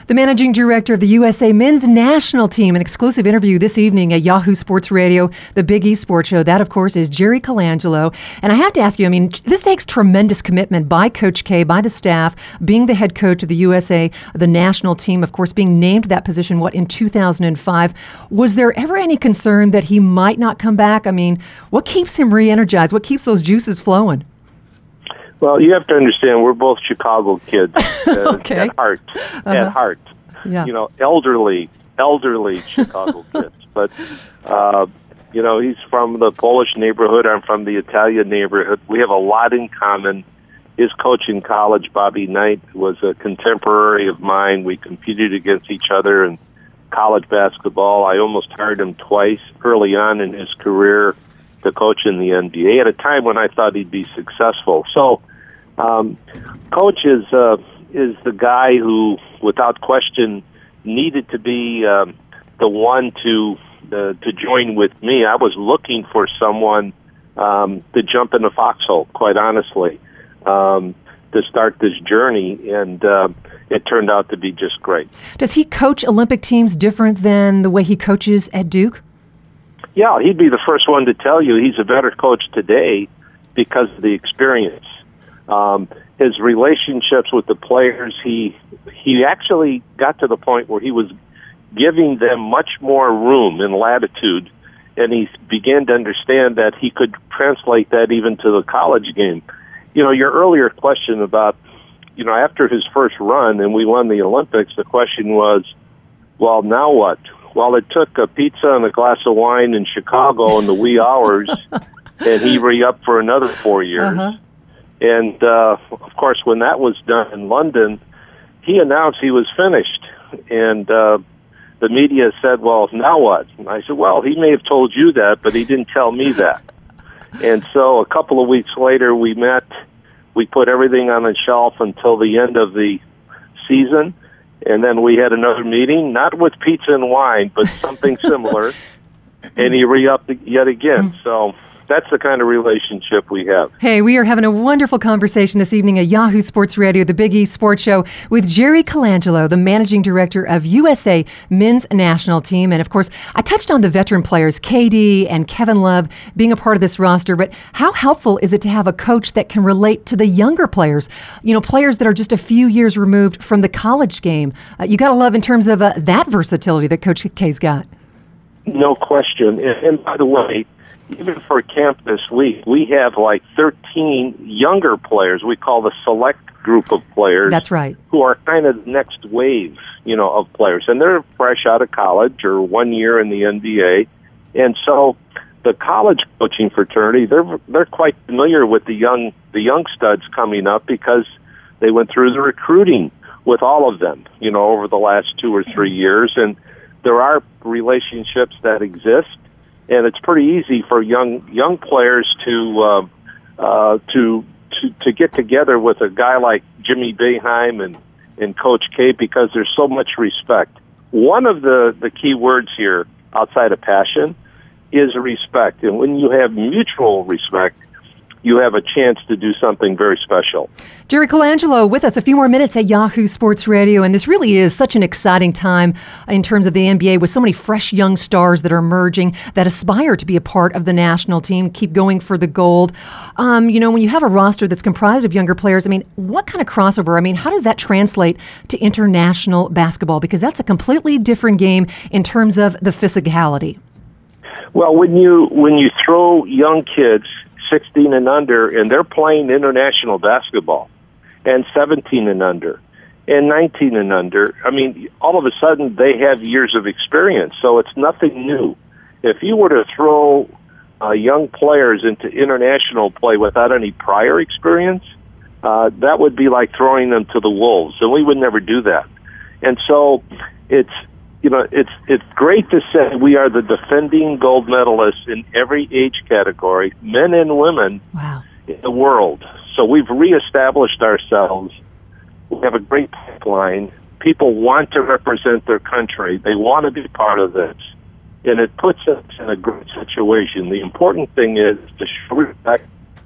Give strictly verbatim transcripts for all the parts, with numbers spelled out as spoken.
The managing director of the U S A men's national team. An exclusive interview this evening at Yahoo Sports Radio, the Big East Sports Show. That, of course, is Jerry Colangelo. And I have to ask you, I mean, this takes tremendous commitment by Coach K, by the staff, being the head coach of the U S A, the national team, of course, being named that position, what, in two thousand five. Was there ever any concern that he might not come back? I mean, what keeps him re-energized? What keeps those juices flowing? Well, you have to understand, we're both Chicago kids uh, okay. at heart. Uh-huh. At heart, yeah. you know, elderly, elderly Chicago kids. But uh, you know, he's from the Polish neighborhood. I'm from the Italian neighborhood. We have a lot in common. His coach in college, Bobby Knight, was a contemporary of mine. We competed against each other in college basketball. I almost hired him twice early on in his career to coach in the N B A at a time when I thought he'd be successful. So. Um, Coach is uh, is the guy who, without question, needed to be um, the one to uh, to join with me. I was looking for someone um, to jump in the foxhole, quite honestly, um, to start this journey, and uh, it turned out to be just great. Does he coach Olympic teams different than the way he coaches at Duke? Yeah, he'd be the first one to tell you he's a better coach today because of the experience. Um, his relationships with the players, he he actually got to the point where he was giving them much more room and latitude, and he began to understand that he could translate that even to the college game. You know, your earlier question about, you know, after his first run and we won the Olympics, the question was, well, now what? Well, it took a pizza and a glass of wine in Chicago in the wee hours, and he re-upped for another four years. Uh-huh. And, uh, of course, when that was done in London, he announced he was finished. And uh, the media said, well, now what? And I said, well, he may have told you that, but he didn't tell me that. And so a couple of weeks later, we met. We put everything on the shelf until the end of the season. And then we had another meeting, not with pizza and wine, but something similar. And he re-upped yet again. So that's the kind of relationship we have. Hey, we are having a wonderful conversation this evening at Yahoo Sports Radio, the Big East Sports Show, with Jerry Colangelo, the managing director of U S A men's national team. And of course, I touched on the veteran players, K D and Kevin Love, being a part of this roster. But how helpful is it to have a coach that can relate to the younger players? You know, players that are just a few years removed from the college game. Uh, you got to love in terms of uh, that versatility that Coach K's got. No question. And, and by the way, even for camp this week, we have like thirteen younger players. We call the select group of players. That's right. Who are kind of the next wave, you know, of players. And they're fresh out of college or one year in the N B A. And so the college coaching fraternity, they're they're quite familiar with the young the young studs coming up because they went through the recruiting with all of them, you know, over the last two or three years. And there are relationships that exist. And it's pretty easy for young young players to uh, uh, to to to get together with a guy like Jimmy Boeheim and, and Coach K because there's so much respect. One of the, the key words here, outside of passion, is respect. And when you have mutual respect, you have a chance to do something very special. Jerry Colangelo with us a few more minutes at Yahoo Sports Radio, and this really is such an exciting time in terms of the N B A with so many fresh young stars that are emerging that aspire to be a part of the national team, keep going for the gold. Um, you know, when you have a roster that's comprised of younger players, I mean, what kind of crossover? I mean, how does that translate to international basketball? Because that's a completely different game in terms of the physicality. Well, when you when you throw young kids sixteen and under, and they're playing international basketball, and seventeen and under, and nineteen and under, I mean, all of a sudden they have years of experience, so it's nothing new. If you were to throw uh, young players into international play without any prior experience, uh, that would be like throwing them to the wolves, and we would never do that. And so it's You know, it's it's great to say we are the defending gold medalists in every age category, men and women, wow. in the world. So we've reestablished ourselves. We have a great pipeline. People want to represent their country. They want to be part of this. And it puts us in a great situation. The important thing is to show respect,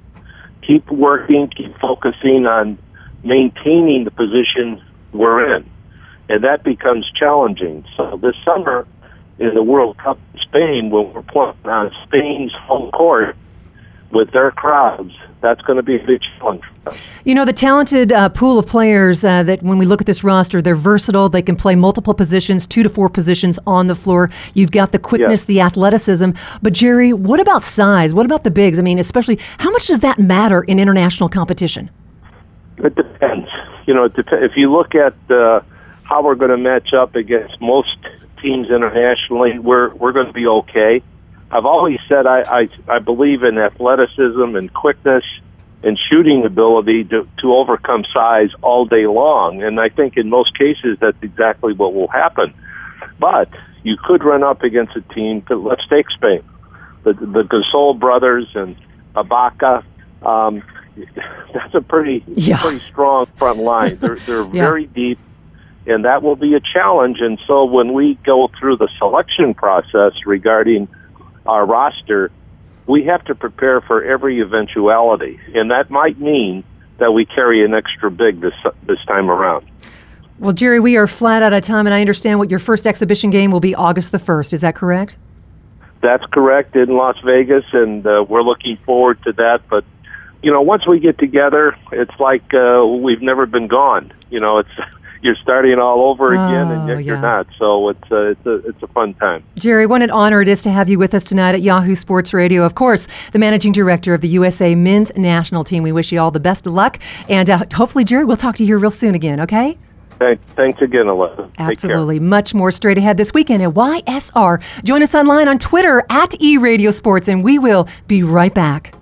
keep working, keep focusing on maintaining the position we're in. and that becomes challenging. So this summer in the World Cup in Spain, when we're playing on Spain's home court with their crowds, that's going to be a big challenge for us. You know, the talented uh, pool of players uh, that when we look at this roster, they're versatile. They can play multiple positions, two to four positions on the floor. You've got the quickness, yes. the athleticism. But, Jerry, what about size? What about the bigs? I mean, especially, how much does that matter in international competition? It depends. You know, it dep- if you look at uh, how we're going to match up against most teams internationally, we're we're going to be okay. I've always said I, I, I believe in athleticism and quickness and shooting ability to, to overcome size all day long. And I think in most cases that's exactly what will happen. But you could run up against a team, to, let's take Spain, the, the Gasol brothers and Ibaka. Um, that's a pretty yeah. pretty strong front line. They're, they're yeah. very deep, and that will be a challenge. And so when we go through the selection process regarding our roster, we have to prepare for every eventuality, and that might mean that we carry an extra big this this time around. Well, Jerry, we are flat out of time, and I understand what your first exhibition game will be August the first. Is that correct? That's correct, in Las Vegas, and uh, we're looking forward to that. But, you know, once we get together, it's like uh, we've never been gone. You know, it's you're starting all over again, oh, and yet yeah. you're not. So it's a, it's a it's a fun time. Jerry, what an honor it is to have you with us tonight at Yahoo Sports Radio. Of course, the managing director of the U S A Men's National Team. We wish you all the best of luck, and uh, hopefully, Jerry, we'll talk to you here real soon again. Okay? Thanks, thanks again, Alyssa. Absolutely. Much more straight ahead this weekend at Y S R. Join us online on Twitter at eRadioSports, and we will be right back.